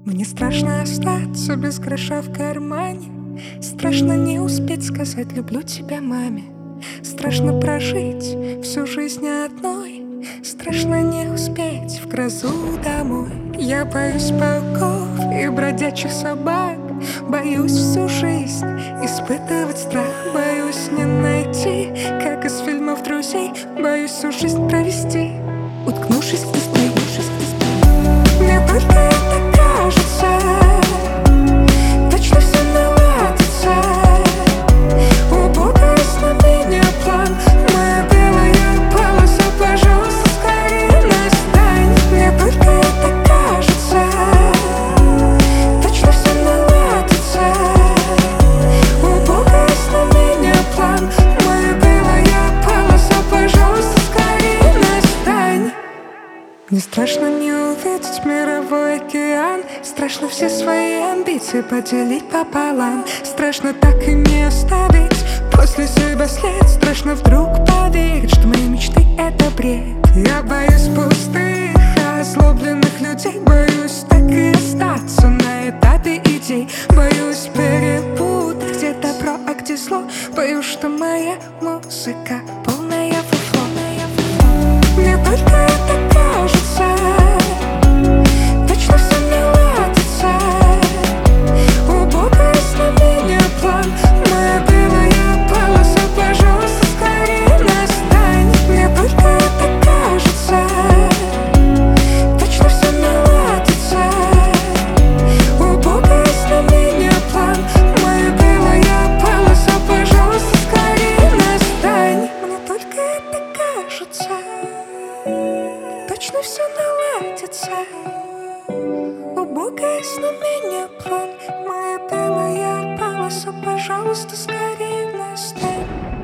Мне страшно остаться без гроша в кармане. Страшно не успеть сказать «люблю тебя» маме. Страшно прожить всю жизнь одной. Страшно не успеть в грозу домой. Я боюсь пауков и бродячих собак. Боюсь всю жизнь испытывать страх. Боюсь не найти, как из фильмов друзей. Боюсь всю жизнь провести, уткнувшись в дисплей. Мне только это кажется. Точно все наладится. У Бога есть на меня план. Моя белая полоса, пожалуйста, скорее настань. Мне только это кажется. Точно все наладится. У Бога есть на меня план. Моя белая полоса, пожалуйста, скорее настань. Мне страшно не увидеть мировой океан. Страшно все свои амбиции поделить пополам. Страшно так и не оставить после себя след. Страшно вдруг поверить, что мои мечты — это бред. Я боюсь пустых, озлобленных людей. Боюсь так и остаться на этапе идей. Боюсь перепутать, где добро, а где зло. Боюсь, что моя музыка полная фуфло. Мне только это кажется. Точно все наладится. У Бога есть на меня план. Моя белая полоса, пожалуйста, скорее настань. Мне только это кажется. Точно все наладится. У Бога есть на меня план. Моя белая полоса, пожалуйста, скорее настань. Мне только это кажется. Точно все наладится. У Бога есть на меня план. Моя белая полоса, пожалуйста, скорее настань.